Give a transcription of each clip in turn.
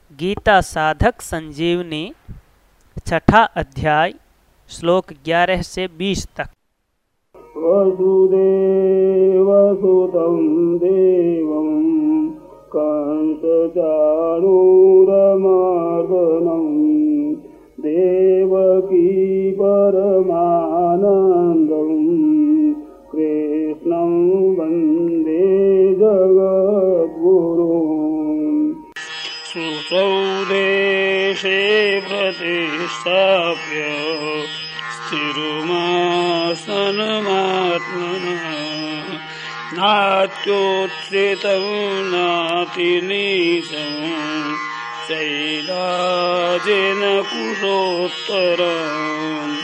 गीता साधक संजीवनी छठा अध्याय श्लोक 11 से 20 तक। वसुदेवसुतं देवं कंसचाणूरमर्दनं देवकी परमानन्दं कृष्णं वन्दे जगद्गुरुम्। सुतौ देशे प्रतिष्ठाप्य स्थिरमासनमात्मनः नात्योत्थितं नातिनीचं शैलाजिन कुशोत्तरम्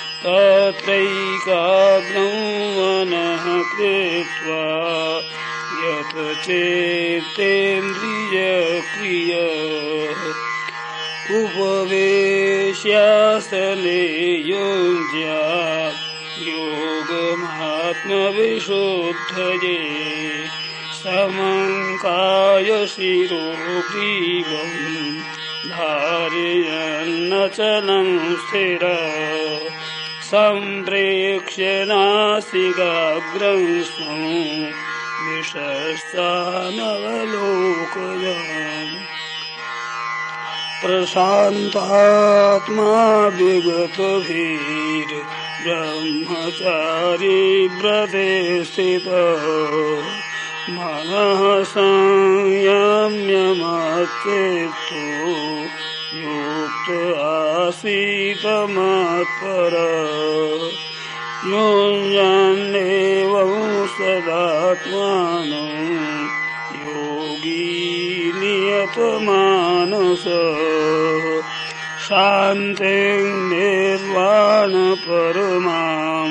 तत्रैकाग्रं मनः कृत्वा यत् चेतेन्द्रियक्रिय उपवेश्यासने युञ्ज्यात् योगमात्मविशुद्धये समं कायशिरो ग्रीवं धारयन्नचलं स्थिरः सम्प्रेक्ष्य नासिकाग्रं स्वं विशस्तानवलोकयन् प्रशान्तात्मा विगतभीर्ब्रह्मचारी व्रते स्थितः मनः संयम्य मच्चित्तो युक्त आसीत् मत्परः युञ्जन्नेवं सदात्मानं योगी नियतमानसः शान्तिं निर्वाणपरमां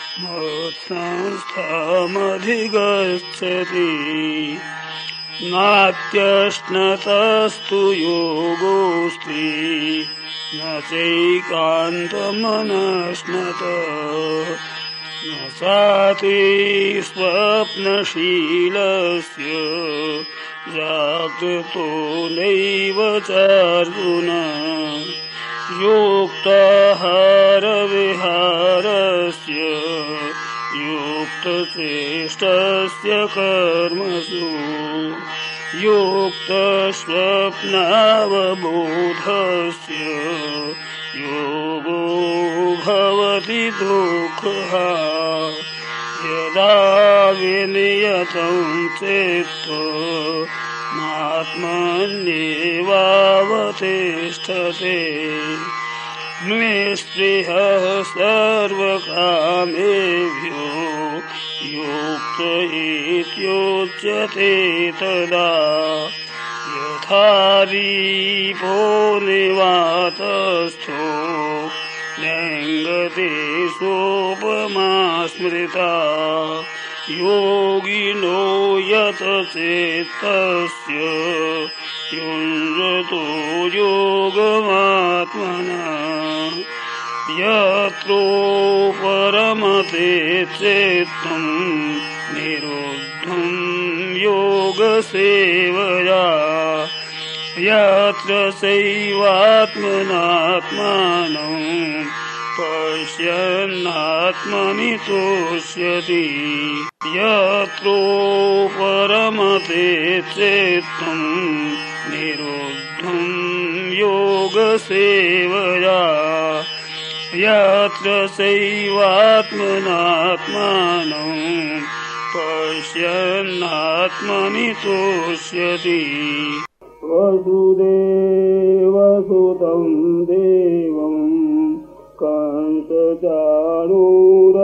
मत्संस्थामधिगच्छति नात्यश्नतस्तु योगोऽस्ति न चैकान्तमनश्नतः न साति स्वप्नशीलस्य जागृतो नैव चार्जुन युक्ताहारविहारस्य युक्तचेष्टस्य कर्मसु युक्तस्वप्नावबोधस्य योगो भवति दुःखः यदा विनियतं चित्तः नात्मन्येवावतिष्ठते निःस्पृहः सर्वकामेभ्यो युक्त इत्युच्यते तदा यथा दीपो निवातस्थो नेङ्गते सोपमा स्मृता योगिनो यत चेत्तस्य युञ्जतो योगमात्मनः यत्रोपरमते चित्तं निरुद्धं योगसेवया यत्र चैवात्मनात्मानं पश्यन्नात्मनि तुष्यति यत्रोपरमते चित्तं निरुद्धं योगसेवया यत्र चैवात्मनात्मानं पश्यन्नात्मनि तुष्यति। वसुदेवसुतं देवं कंसचाणूर